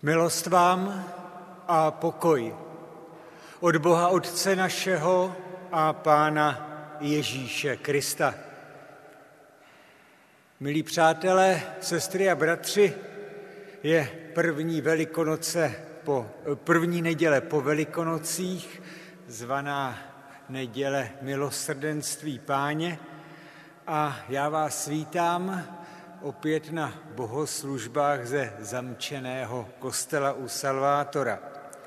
Milost vám a pokoj od Boha Otce našeho a Pána Ježíše Krista. Milí přátelé, sestry a bratři, je první neděle po Velikonocích, zvaná neděle milosrdenství Páně, a já vás vítám opět na bohoslužbách ze zamčeného kostela u Salvátora.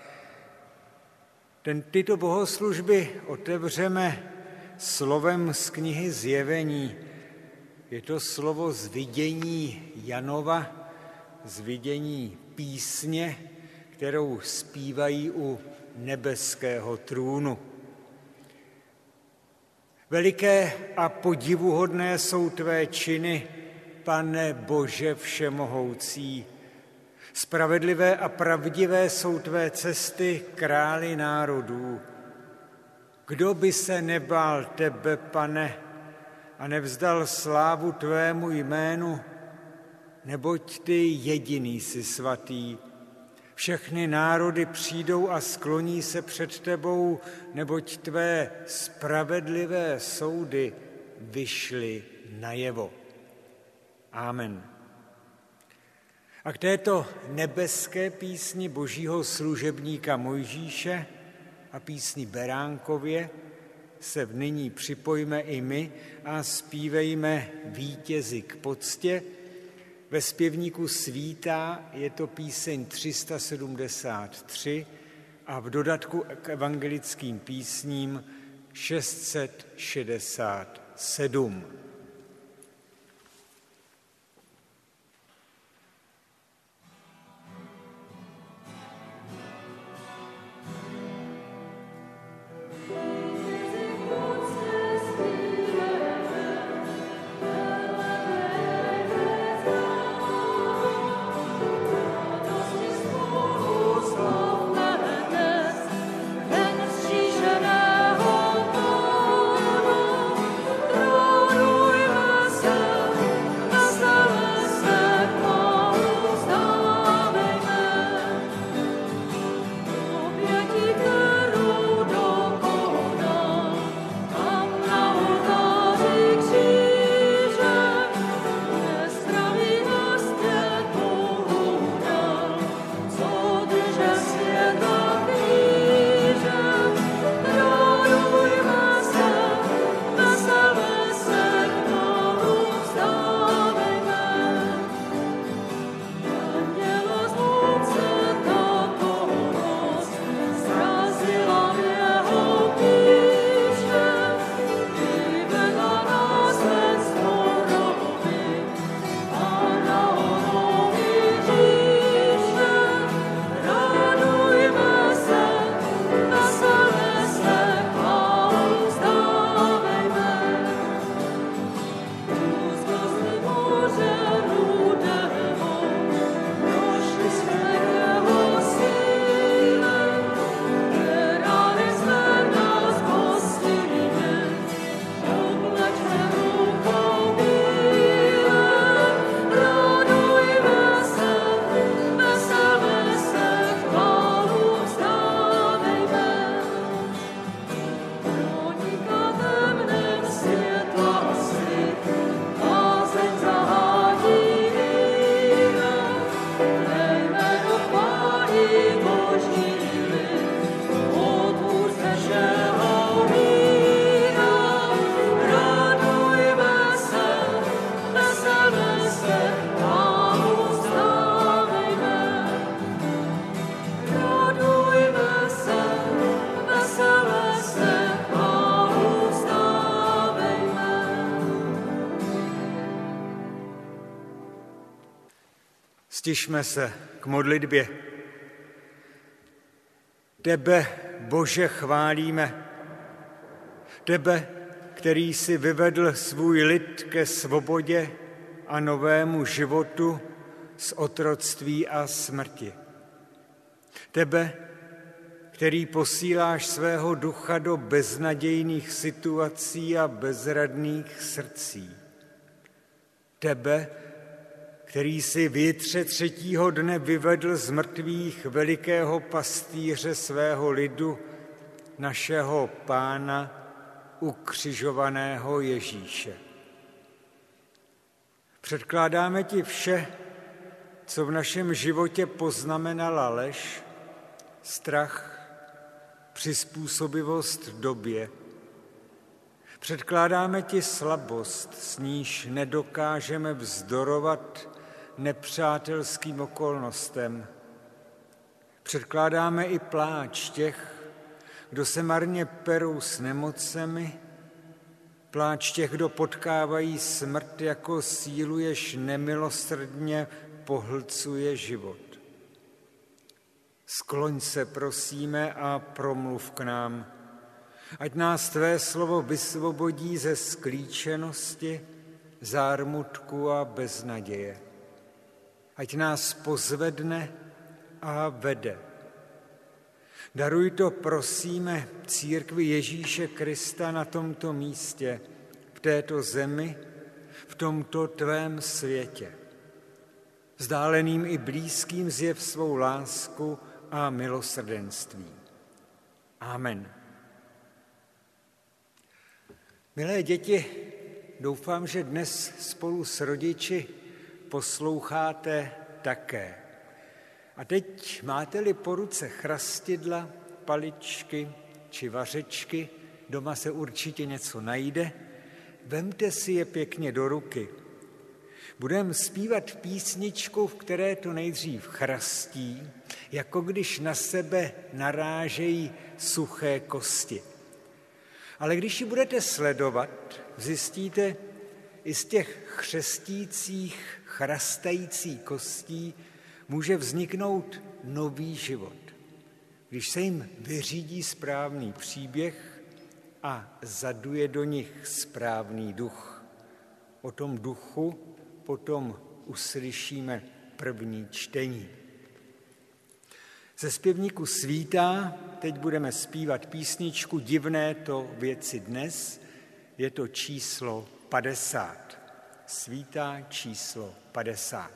Tyto bohoslužby otevřeme slovem z knihy Zjevení. Je to slovo z vidění Janova, z vidění písně, kterou zpívají u nebeského trůnu. Veliké a podivuhodné jsou tvé činy, Pane Bože všemohoucí. Spravedlivé a pravdivé jsou tvé cesty, králi národů. Kdo by se nebál tebe, Pane, a nevzdal slávu tvému jménu, neboť ty jediný jsi svatý. Všechny národy přijdou a skloní se před tebou, neboť tvé spravedlivé soudy vyšly najevo. Amen. A k této nebeské písni božího služebníka Mojžíše a písni Beránkově se nyní připojíme i my a zpívejme Vítězi k poctě. Ve zpěvníku Svítá je to píseň 373 a v dodatku k evangelickým písním 667. Stišme se k modlitbě. Tebe, Bože, chválíme. Tebe, který jsi vyvedl svůj lid ke svobodě a novému životu z otroctví a smrti. Tebe, který posíláš svého ducha do beznadějných situací a bezradných srdcí. Tebe, který si v jitře třetího dne vyvedl z mrtvých velikého pastýře svého lidu, našeho Pána, ukřižovaného Ježíše. Předkládáme ti vše, co v našem životě poznamenala lež, strach, přizpůsobivost době. Předkládáme ti slabost, s níž nedokážeme vzdorovat nepřátelským okolnostem. Předkládáme i pláč těch, kdo se marně perou s nemocemi, pláč těch, kdo potkávají smrt jako sílu, jež nemilosrdně pohlcuje život. Skloň se, prosíme, a promluv k nám, ať nás tvé slovo vysvobodí ze sklíčenosti, zármutku a beznaděje. Ať nás pozvedne a vede. Daruj to, prosíme, církvi Ježíše Krista na tomto místě, v této zemi, v tomto tvém světě. Vzdáleným i blízkým zjev svou lásku a milosrdenství. Amen. Milé děti, doufám, že dnes spolu s rodiči posloucháte také. A teď máte-li po ruce chrastidla, paličky či vařečky, doma se určitě něco najde, vemte si je pěkně do ruky. Budeme zpívat písničku, v které to nejdřív chrastí, jako když na sebe narážejí suché kosti. Ale když ji budete sledovat, zjistíte, i z těch chřestících, chrastajících kostí může vzniknout nový život, když se jim vyřídí správný příběh a zaduje do nich správný duch. O tom duchu potom uslyšíme první čtení. Ze zpěvníku Svítá teď budeme zpívat písničku Divné to věci dnes, je to číslo 50. Svítá číslo 50.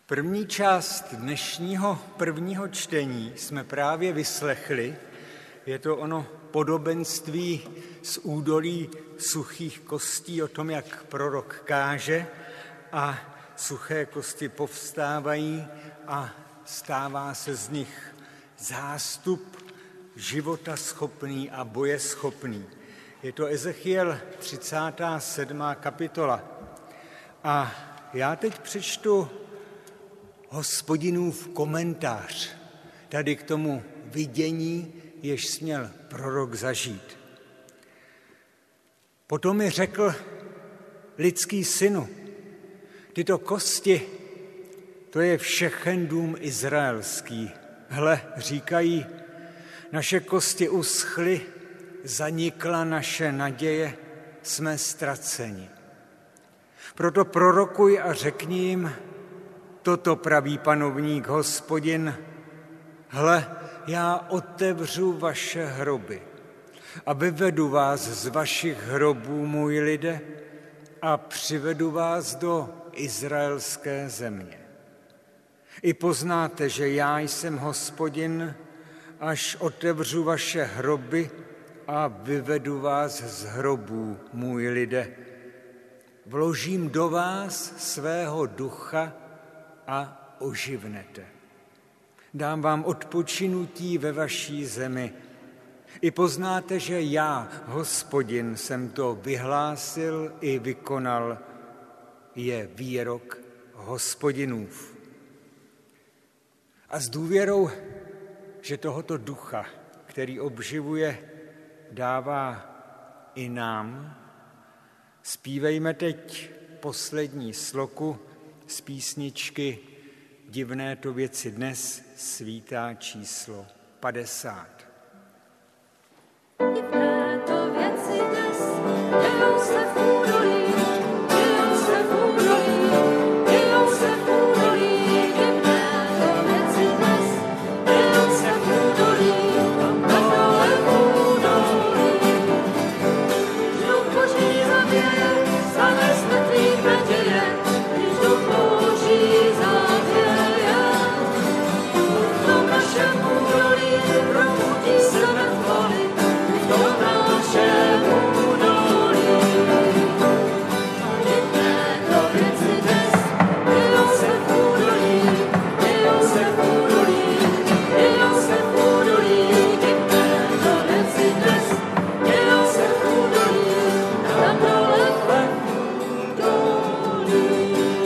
První část dnešního prvního čtení jsme právě vyslechli. Je to ono podobenství z údolí suchých kostí o tom, jak prorok káže a suché kosti povstávají a stává se z nich zástup života schopný a bojeschopný. Je to Ezechiel 37. kapitola. A já teď přečtu Hospodinův komentář tady k tomu vidění, jež směl prorok zažít. Potom mi řekl: lidský synu, tyto kosti, to je všechen dům izraelský. Hle, říkají, naše kosti uschly, zanikla naše naděje, jsme ztraceni. Proto prorokuj a řekni jim, toto praví panovník Hospodin, hle, já otevřu vaše hroby a vyvedu vás z vašich hrobů, můj lide, a přivedu vás do izraelské země. I poznáte, že já jsem Hospodin, až otevřu vaše hroby a vyvedu vás z hrobů, můj lide. Vložím do vás svého ducha a oživnete. Dám vám odpočinutí ve vaší zemi. I poznáte, že já, Hospodin, jsem to vyhlásil i vykonal. Je výrok Hospodinův. A s důvěrou, že tohoto ducha, který obživuje, dává i nám, zpívejme teď poslední sloku z písničky Divné to věci dnes, svítá číslo 50. Divné to věci dnes, dějou se v údolí, dějou se v údolí, dějou se v údolí. Divné to věci dnes, dějou se v údolí, tam dole v údolí. Duch Boží zavěje, zanese tvých naděje, když Duch Boží zavěje. V tom našem údolí probudí se mrtvoly, v tom našem údolí. Divné to věci dnes, dějou se v údolí, dějou se v údolí, dějou se v údolí. Divné to věci dnes, dějou se v údolí, tam dole v údolí.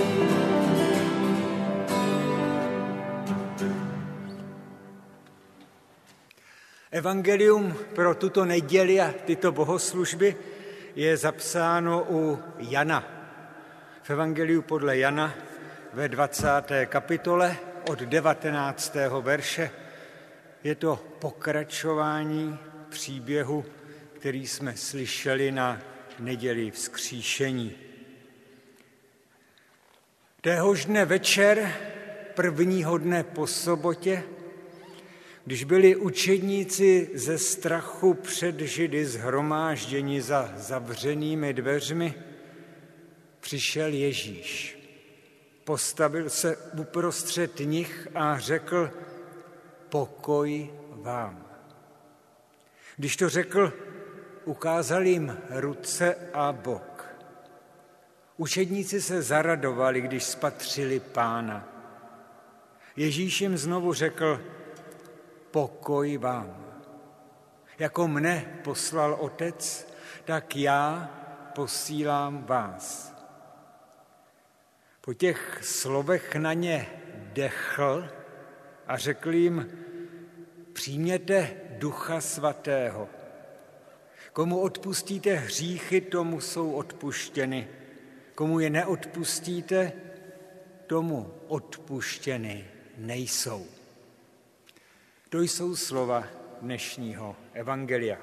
Evangelium pro tuto neděli a tyto bohoslužby je zapsáno u Jana. V Evangeliu podle Jana ve 20. kapitole od 19. verše je to pokračování příběhu, který jsme slyšeli na neděli vzkříšení. Téhož dne večer, prvního dne po sobotě, když byli učedníci ze strachu před Židy shromážděni za zavřenými dveřmi, přišel Ježíš. Postavil se uprostřed nich a řekl: pokoj vám. Když to řekl, ukázal jim ruce a bok. Učedníci se zaradovali, když spatřili Pána. Ježíš jim znovu řekl: pokoj vám. Jako mne poslal Otec, tak já posílám vás. Po těch slovech na ně dechl a řekl jim: přijměte Ducha Svatého. Komu odpustíte hříchy, tomu jsou odpuštěny. Komu je neodpustíte, tomu odpuštěny nejsou. To jsou slova dnešního evangelia.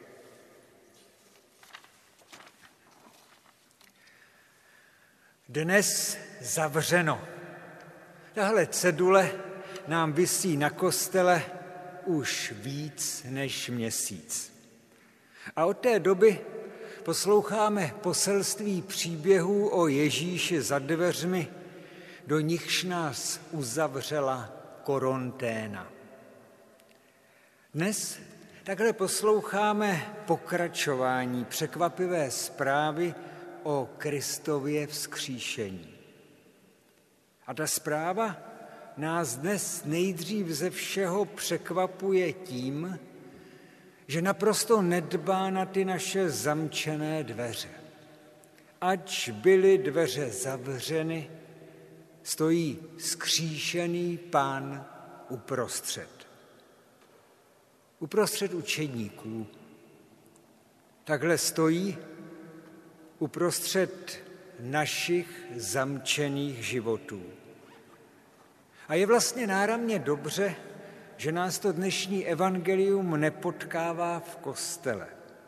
Dnes zavřeno. Tahle cedule nám visí na kostele už víc než měsíc. A od té doby posloucháme poselství příběhů o Ježíši za dveřmi, do nichž nás uzavřela koronténa. Dnes takhle posloucháme pokračování překvapivé zprávy o Kristově vzkříšení. A ta zpráva nás dnes nejdřív ze všeho překvapuje tím, že naprosto nedbá na ty naše zamčené dveře. Ač byly dveře zavřeny, stojí vzkříšený Pán uprostřed. Uprostřed učedníků. Takhle stojí uprostřed našich zamčených životů. A je vlastně náramně dobře, že nás to dnešní evangelium nepotkává v kostele.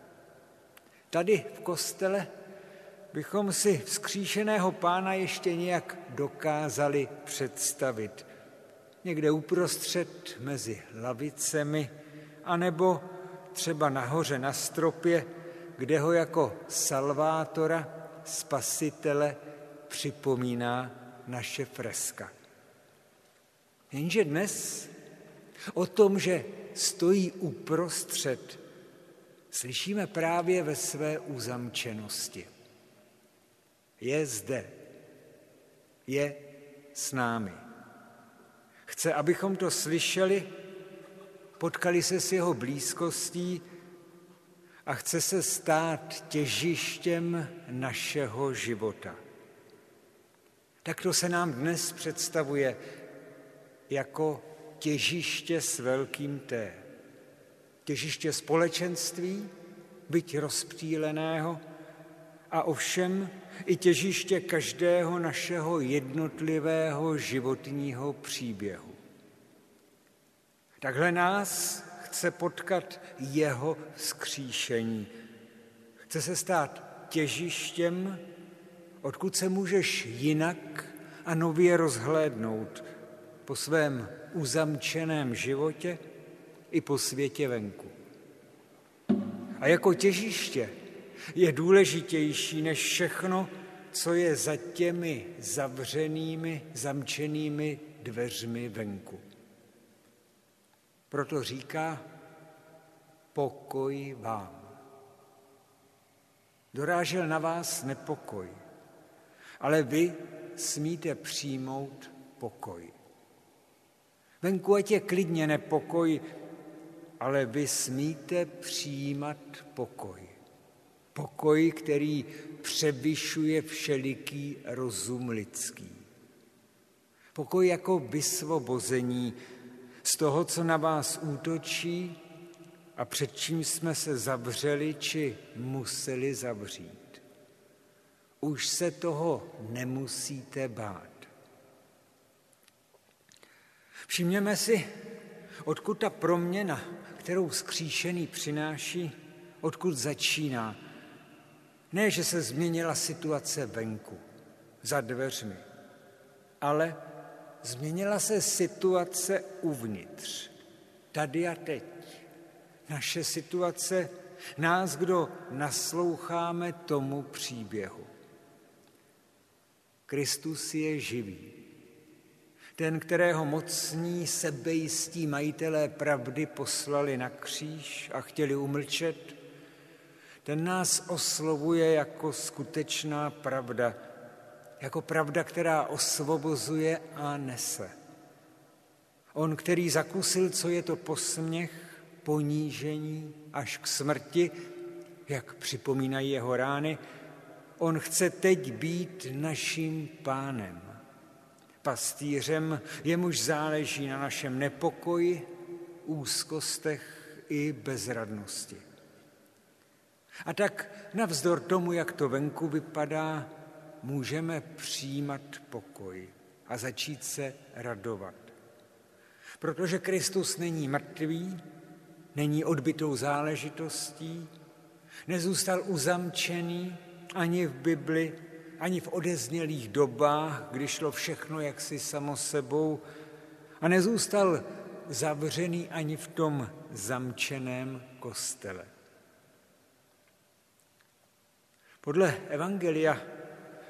Tady v kostele bychom si vzkříšeného Pána ještě nějak dokázali představit. Někde uprostřed mezi lavicemi, anebo třeba nahoře na stropě, kde ho jako salvátora, spasitele připomíná naše freska. Jenže dnes o tom, že stojí uprostřed, slyšíme právě ve své uzamčenosti. Je zde, je s námi. Chce, abychom to slyšeli, potkali se s jeho blízkostí a chce se stát těžištěm našeho života. Tak to se nám dnes představuje jako těžiště s velkým T. Těžiště společenství, byť rozptýleného, a ovšem i těžiště každého našeho jednotlivého životního příběhu. Takhle nás chce potkat jeho vzkříšení. Chce se stát těžištěm, odkud se můžeš jinak a nově rozhlédnout po svém uzamčeném životě i po světě venku. A jako těžiště je důležitější než všechno, co je za těmi zavřenými, zamčenými dveřmi venku. Proto říká: pokoj vám. Dorážel na vás nepokoj, ale vy smíte přijmout pokoj. Venku ať je klidně nepokoj, ale vy smíte přijímat pokoj. Pokoj, který převyšuje všeliký rozum lidský. Pokoj jako vysvobození z toho, co na vás útočí a před čím jsme se zavřeli či museli zavřít. Už se toho nemusíte bát. Všimněme si, odkud ta proměna, kterou vzkříšený přináší, odkud začíná. Ne, že se změnila situace venku, za dveřmi, ale změnila se situace uvnitř, tady a teď. Naše situace, nás, kdo nasloucháme tomu příběhu. Kristus je živý. Ten, kterého mocní, sebejistí majitelé pravdy poslali na kříž a chtěli umlčet, ten nás oslovuje jako skutečná pravda, jako pravda, která osvobozuje a nese. On, který zakusil, co je to posměch, ponížení až k smrti, jak připomínají jeho rány, on chce teď být naším Pánem, pastýřem, jemuž záleží na našem nepokoji, úzkostech i bezradnosti. A tak navzdor tomu, jak to venku vypadá, můžeme přijímat pokoj a začít se radovat. Protože Kristus není mrtvý, není odbytou záležitostí, nezůstal uzamčený ani v Bibli, ani v odeznělých dobách, kdy šlo všechno jaksi samo sebou, a nezůstal zavřený ani v tom zamčeném kostele. Podle evangelia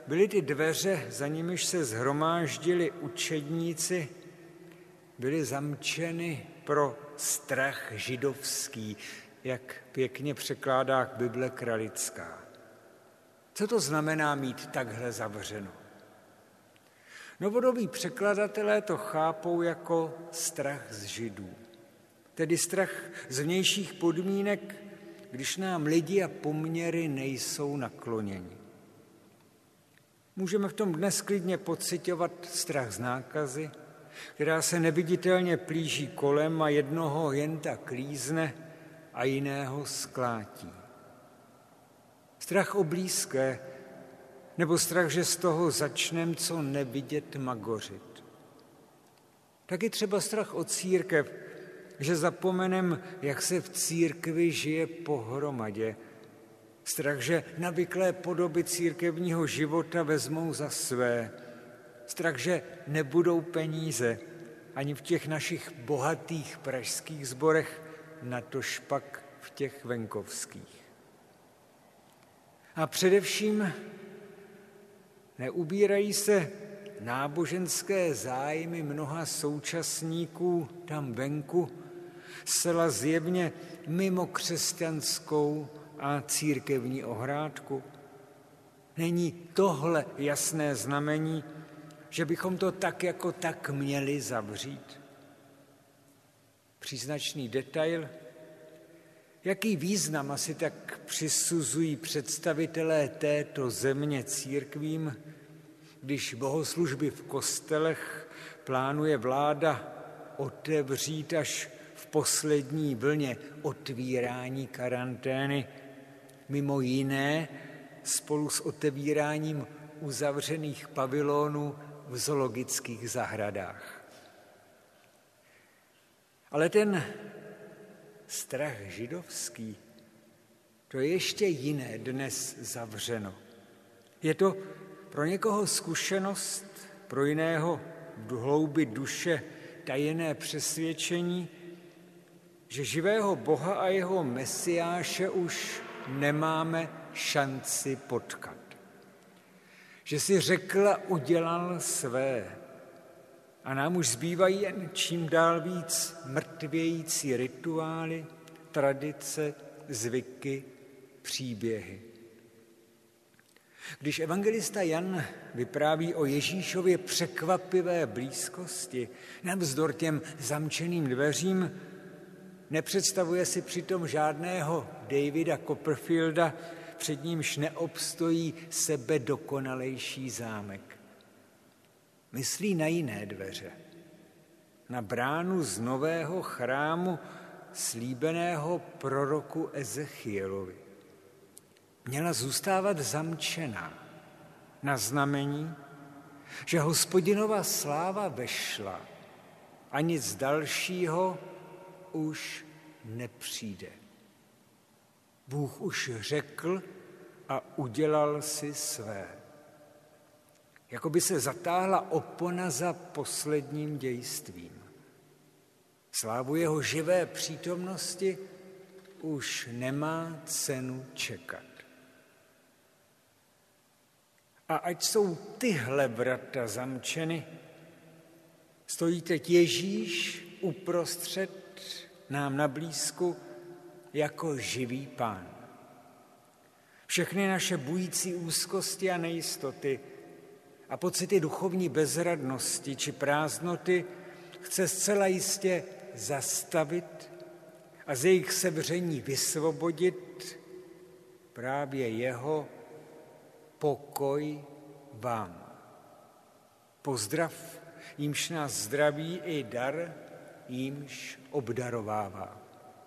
byly ty dveře, za nimiž se shromáždili učedníci, byly zamčeny pro strach židovský, jak pěkně překládá Bible Kralická. Co to znamená mít takhle zavřeno? Novodobí překladatelé to chápou jako strach z Židů, tedy strach z vnějších podmínek, když nám lidi a poměry nejsou nakloněni. Můžeme v tom dnes klidně pociťovat strach z nákazy, která se neviditelně plíží kolem a jednoho jen tak lízne a jiného sklátí. Strach o blízké, nebo strach, že z toho začnem co nevidět magořit. Taky třeba strach o církev, že zapomenem, jak se v církvi žije pohromadě. Strach, že navyklé podoby církevního života vezmou za své. Strach, že nebudou peníze ani v těch našich bohatých pražských sborech, natožpak v těch venkovských. A především neubírají se náboženské zájmy mnoha současníků tam venku zcela zjevně mimo křesťanskou a církevní ohrádku? Není tohle jasné znamení, že bychom to tak jako tak měli zavřít? Příznačný detail, jaký význam asi tak přisuzují představitelé této země církvím, když bohoslužby v kostelech plánuje vláda otevřít až v poslední vlně otvírání karantény, mimo jiné spolu s otevíráním uzavřených pavilonů v zoologických zahradách. Ale ten strach židovský, to je ještě jiné dnes zavřeno. Je to pro někoho zkušenost, pro jiného v hloubi duše tajené přesvědčení, že živého Boha a jeho Mesiáše už nemáme šanci potkat. Že si řekl a udělal své a nám už zbývají jen čím dál víc mrtvějící rituály, tradice, zvyky, příběhy. Když evangelista Jan vypráví o Ježíšově překvapivé blízkosti navzdor těm zamčeným dveřím, nepředstavuje si přitom žádného Davida Copperfielda, před nímž neobstojí sebedokonalejší zámek. Myslí na jiné dveře, na bránu z nového chrámu slíbeného proroku Ezechielovi. Měla zůstávat zamčená na znamení, že Hospodinova sláva vešla a nic dalšího už nepřijde. Bůh už řekl a udělal si své. Jako by se zatáhla opona za posledním dějstvím. Slávu jeho živé přítomnosti už nemá cenu čekat. A ať jsou tyhle vrata zamčeny, stojí teď Ježíš uprostřed nám na blízku jako živý Pán. Všechny naše bující úzkosti a nejistoty a pocity duchovní bezradnosti či prázdnoty chce zcela jistě zastavit a z jejich sevření vysvobodit právě jeho pokoj vám. Pozdrav, jímž nás zdraví i dar, jímž obdarovává.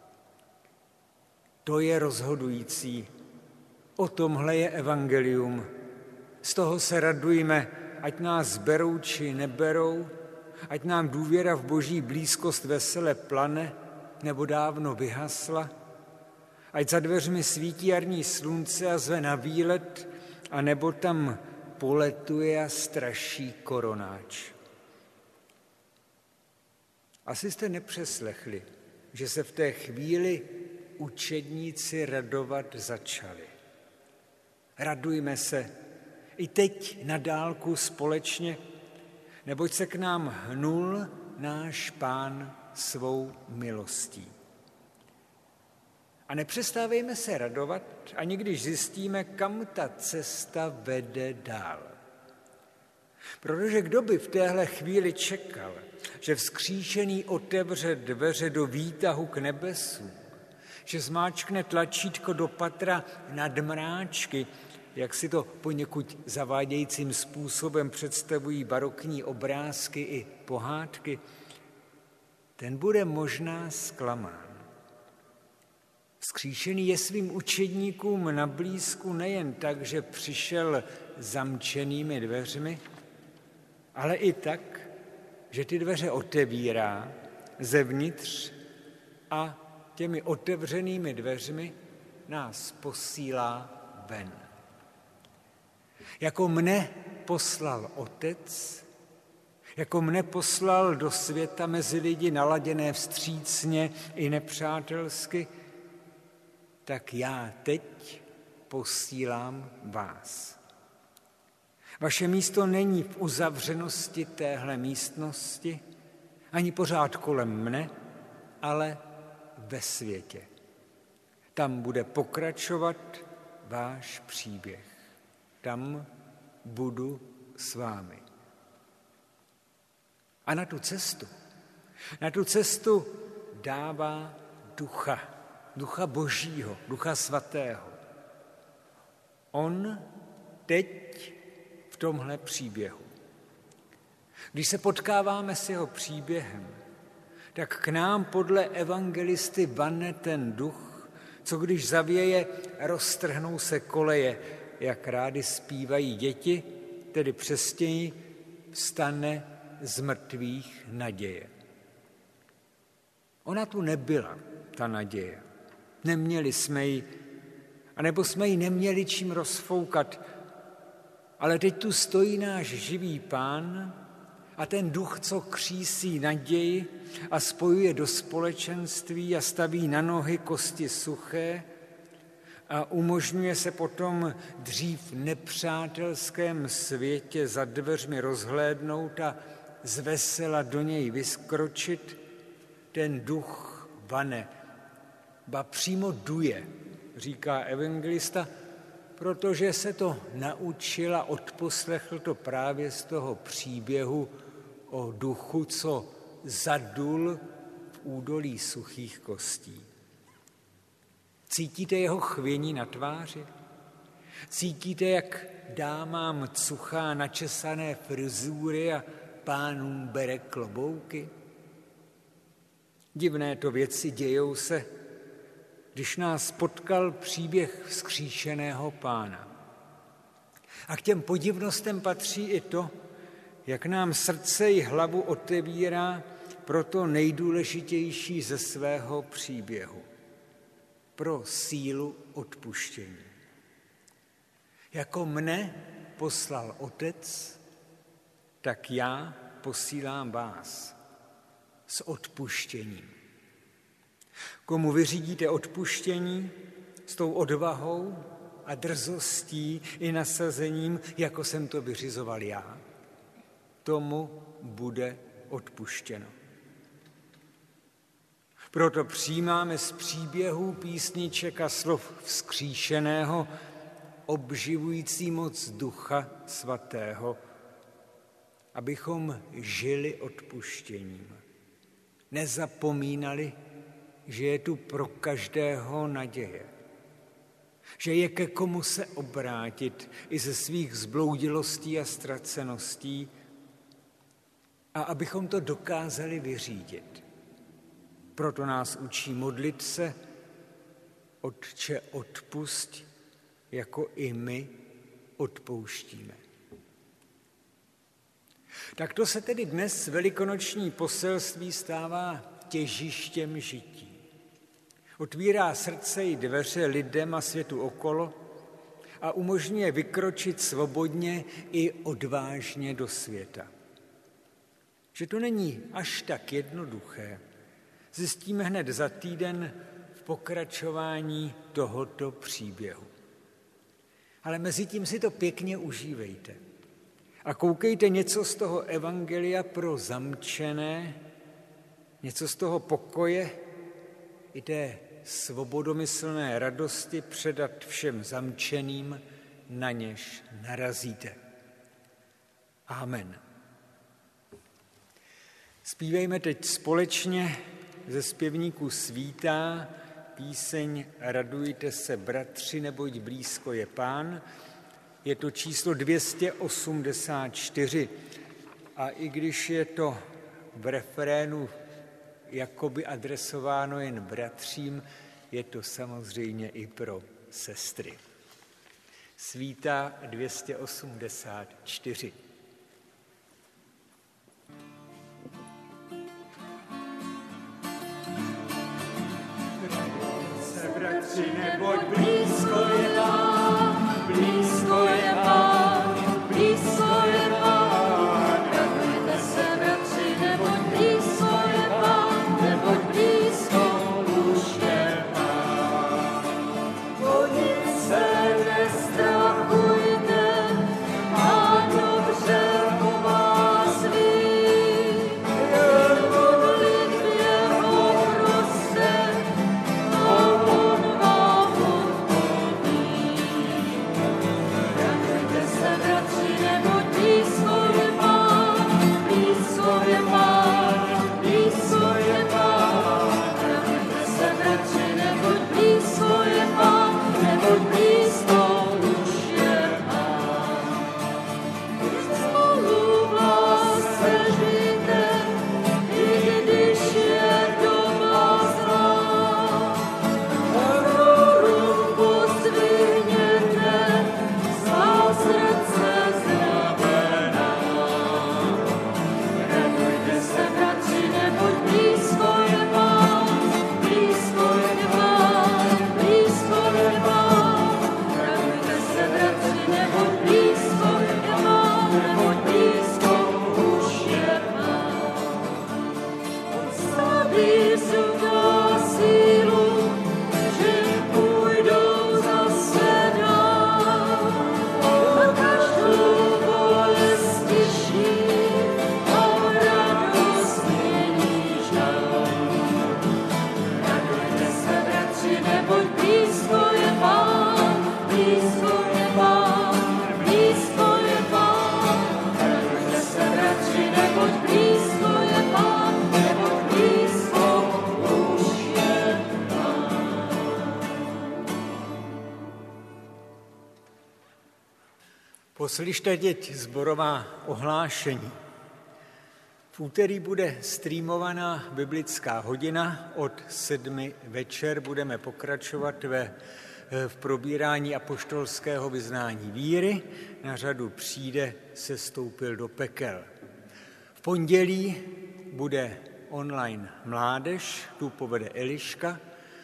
To je rozhodující. O tomhle je evangelium. Z toho se radujme, ať nás berou či neberou, ať nám důvěra v Boží blízkost vesele plane nebo dávno vyhasla, ať za dveřmi svítí jarní slunce a zve na výlet, a nebo tam poletuje a straší koronáč. Asi jste nepřeslechli, že se v té chvíli učedníci radovat začali. Radujme se, i teď na dálku společně, neboť se k nám hnul náš Pán svou milostí. A nepřestávejme se radovat, ani když zjistíme, kam ta cesta vede dál. Protože kdo by v téhle chvíli čekal, že vzkříšený otevře dveře do výtahu k nebesu, že zmáčkne tlačítko do patra nad mráčky, jak si to poněkud zavádějícím způsobem představují barokní obrázky i pohádky, ten bude možná zklamán. Vzkříšený je svým učedníkům na blízku nejen tak, že přišel zamčenými dveřmi, ale i tak, že ty dveře otevírá zevnitř a těmi otevřenými dveřmi nás posílá ven. Jako mne poslal Otec, jako mne poslal do světa mezi lidi naladěné vstřícně i nepřátelsky, tak já teď posílám vás. Vaše místo není v uzavřenosti téhle místnosti, ani pořád kolem mne, ale ve světě. Tam bude pokračovat váš příběh. Tam budu s vámi. A na tu cestu dává Ducha Božího, Ducha Svatého. On teď v tomhle příběhu. Když se potkáváme s jeho příběhem, tak k nám podle evangelisty vane ten duch, co když zavěje, roztrhnou se koleje, jak rády zpívají děti, tedy přesněji vstane z mrtvých naděje. Ona tu nebyla, ta naděje. Neměli jsme ji, anebo jsme ji neměli čím rozfoukat, ale teď tu stojí náš živý Pán a ten duch, co křísí naději a spojuje do společenství a staví na nohy kosti suché a umožňuje se potom dřív nepřátelském světě za dveřmi rozhlédnout a zvesela do něj vyskročit, ten duch vane, ba přímo duje, říká evangelista, protože se to naučil a odposlechl to právě z toho příběhu o duchu, co zadul v údolí suchých kostí. Cítíte jeho chvění na tváři? Cítíte, jak dámám cuchá načesané frizury a pánům bere klobouky? Divné to věci dějou se, když nás potkal příběh vzkříšeného Pána. A k těm podivnostem patří i to, jak nám srdce i hlavu otevírá pro to nejdůležitější ze svého příběhu. Pro sílu odpuštění. Jako mne poslal Otec, tak já posílám vás s odpuštěním. Komu vyřídíte odpuštění s tou odvahou a drzostí i nasazením, jako jsem to vyřizoval já, tomu bude odpuštěno. Proto přijímáme z příběhů, písniček a slov vzkříšeného obživující moc Ducha Svatého, abychom žili odpuštěním. Nezapomínali, že je tu pro každého naděje. Že je ke komu se obrátit i ze svých zbloudilostí a ztraceností a abychom to dokázali vyřídit. Proto nás učí modlit se, Otče, odpusť, jako i my odpouštíme. Takto se tedy dnes velikonoční poselství stává těžištěm žití. Otvírá srdce i dveře lidem a světu okolo a umožňuje vykročit svobodně i odvážně do světa. Že to není až tak jednoduché, zjistíme hned za týden v pokračování tohoto příběhu. Ale mezi tím si to pěkně užívejte. A koukejte něco z toho evangelia pro zamčené, něco z toho pokoje i té svobodomyslné radosti předat všem zamčeným, na něž narazíte. Amen. Zpívejme teď společně ze zpěvníků Svítá píseň Radujte se, bratři, neboť blízko je Pán. Je to číslo 284 a i když je to v refrénu jakoby adresováno jen bratřím, je to samozřejmě i pro sestry. Svítá 284. Bratři, neboť blízko je Pán, blízko je Pán, blízko je Pán. Radujte se, bratři, neboť blízko je Pán, neboť blízko už je Pán. O nic se nestrachujte, Pán dobře o vás ví. Jen modlitbě ho proste, Poslyšte teď sborová ohlášení. V úterý bude streamovaná biblická hodina, od 7 večer budeme pokračovat v probírání apoštolského vyznání víry. Na řadu přijde, sestoupil do pekel. V pondělí bude online mládež, tu povede Eliška.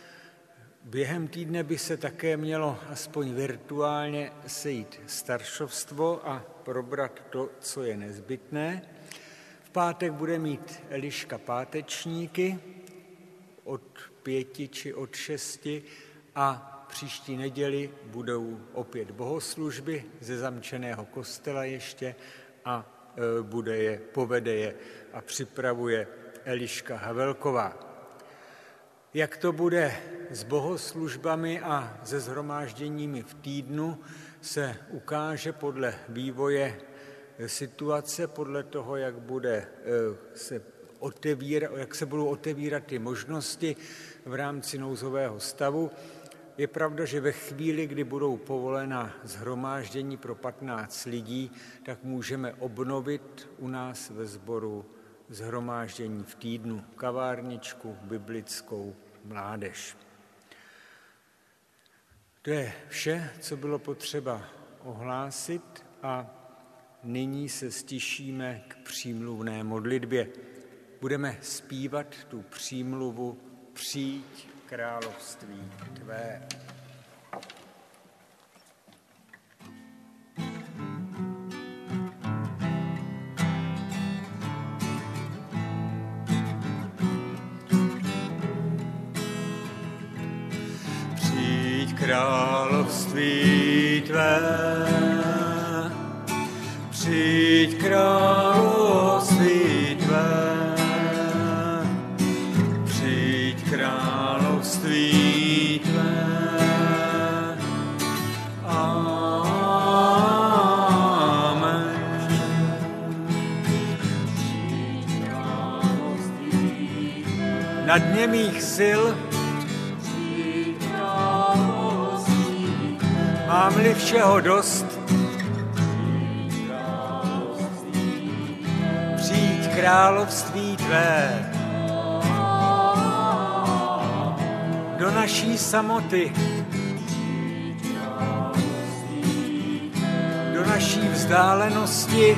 Během týdne by se také mělo aspoň virtuálně sejít staršovstvo a probrat to, co je nezbytné. V pátek bude mít Eliška pátečníky od 5 či od 6 a příští neděli budou opět bohoslužby ze zamčeného kostela ještě a povede je a připravuje Eliška Havelková. Jak to bude s bohoslužbami a se shromážděními v týdnu, se ukáže podle vývoje situace, podle toho, jak se budou otevírat ty možnosti v rámci nouzového stavu. Je pravda, že ve chvíli, kdy budou povolena shromáždění pro 15 lidí, tak můžeme obnovit u nás ve sboru shromáždění v týdnu, kavárničku, biblickou, mládež. To je vše, co bylo potřeba ohlásit a nyní se stišíme k přímluvné modlitbě. Budeme zpívat tu přímluvu Přijď království tvé. Království tvé, přijď království tvé, přijď království tvé. Na dně mých sil mám-li všeho dost, přijď království tvé. Do naší samoty, do naší vzdálenosti,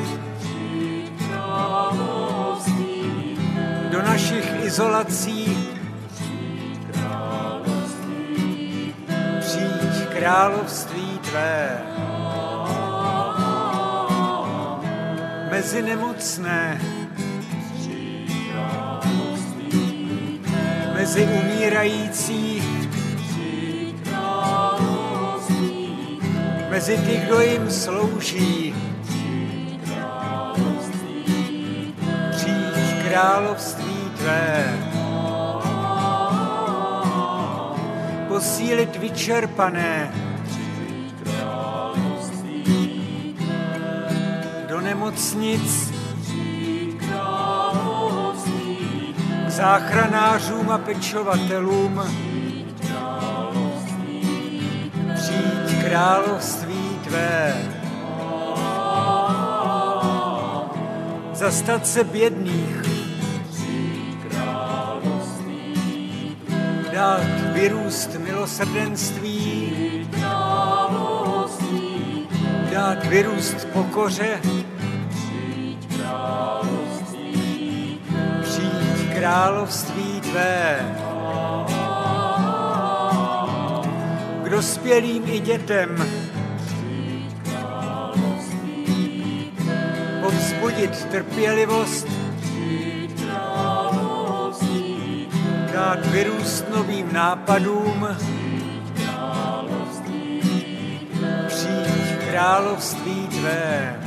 do našich izolací, přijď království tvé. Mezi nemocné, mezi umírající, mezi ty, kdo jim slouží, přijď království tvé. Posílit vyčerpané, do nemocnic, k záchranářům a pečovatelům, přijď království tvé. Zastat se bědných, dát vyrůst milosrdenství, dát vyrůst pokoře, přijď království tvé. K dospělým i dětem povzbudit trpělivost, dát vyrůst novým nápadům, přijď království tvé.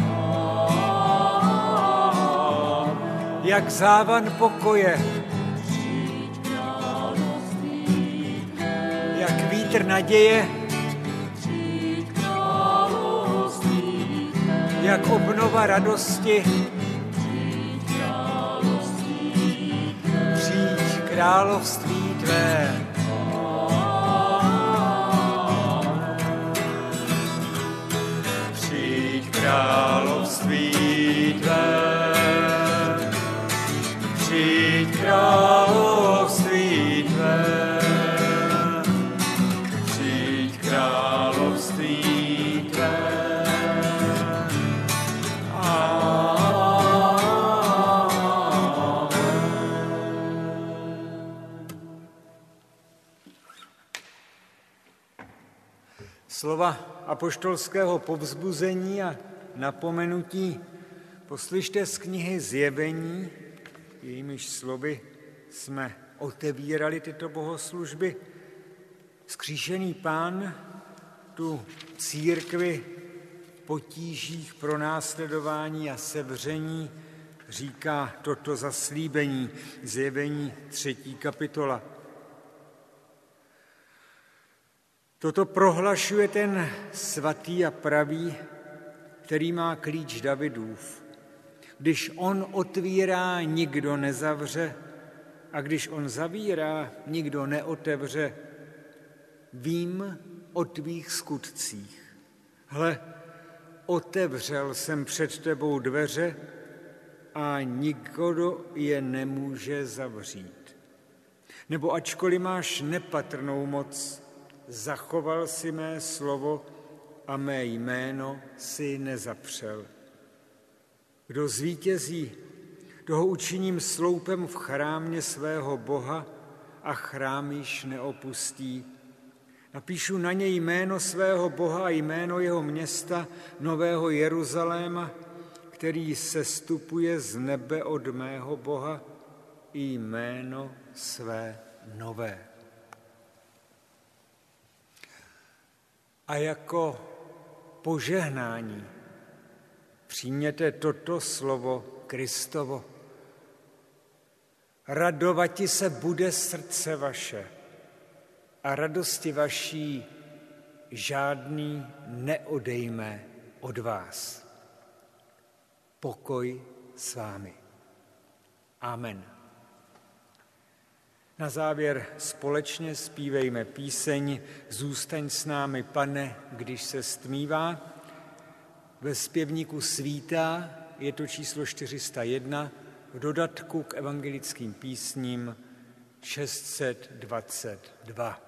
Jak závan pokoje, jak vítr naděje, jak obnova radosti, přijď království tvé. Přijď království tvé, přijď království tvé, přijď království tvé. Slova apoštolského povzbuzení a napomenutí poslyšte z knihy Zjevení, jejímiž slovy jsme otevírali tyto bohoslužby. Vzkříšený Pán tu církvi v potížích, pronásledování a sevření říká toto zaslíbení, Zjevení 3. kapitola. Toto prohlašuje ten svatý a pravý, který má klíč Davidův. Když on otvírá, nikdo nezavře, a když on zavírá, nikdo neotevře. Vím o tvých skutcích. Hle, otevřel jsem před tebou dveře a nikdo je nemůže zavřít. Nebo ačkoliv máš nepatrnou moc, zachoval si mé slovo a mé jméno si nezapřel. Kdo zvítězí, toho učiním sloupem v chrámě svého Boha a chrám již neopustí. Napíšu na něj jméno svého Boha a jméno jeho města, Nového Jeruzaléma, který sestupuje z nebe od mého Boha, i jméno své nové. A jako požehnání. Přijměte toto slovo Kristovo. Radovati se bude srdce vaše a radosti vaší žádný neodejme od vás. Pokoj s vámi. Amen. Na závěr společně zpívejme píseň Zůstaň s námi, Pane, když se stmívá. Ve zpěvníku Svítá je to číslo 401, v dodatku k evangelickým písním 622.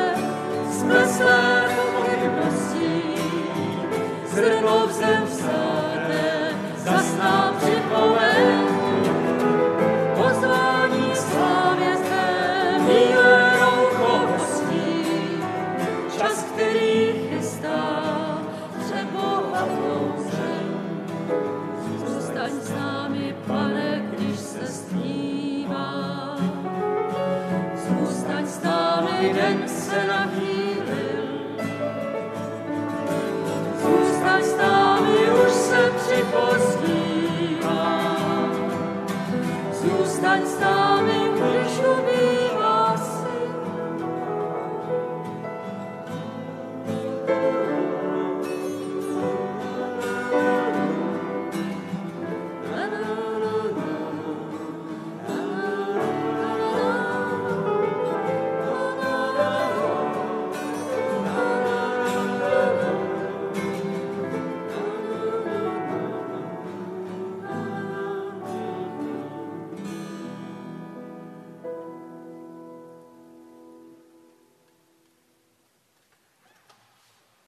Zrno v zem vstát.